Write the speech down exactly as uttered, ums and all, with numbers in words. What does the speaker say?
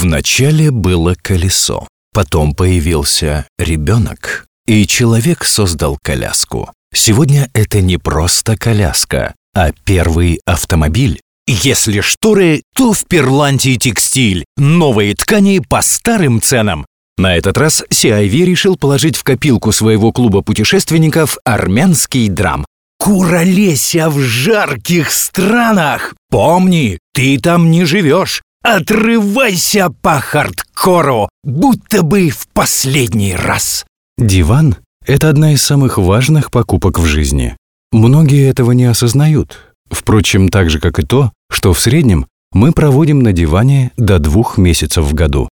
Вначале было колесо, потом появился ребенок, и человек создал коляску. Сегодня это не просто коляска, а первый автомобиль. Если шторы, то в Перланте текстиль. Новые ткани по старым ценам. На этот раз си ай ви решил положить в копилку своего клуба путешественников армянский драм. Куролеся в жарких странах! Помни, ты там не живешь. Отрывайся по хардкору, будто бы в последний раз. Диван – это одна из самых важных покупок в жизни. Многие этого не осознают. Впрочем, так же, как и то, что в среднем мы проводим на диване до двух месяцев в году.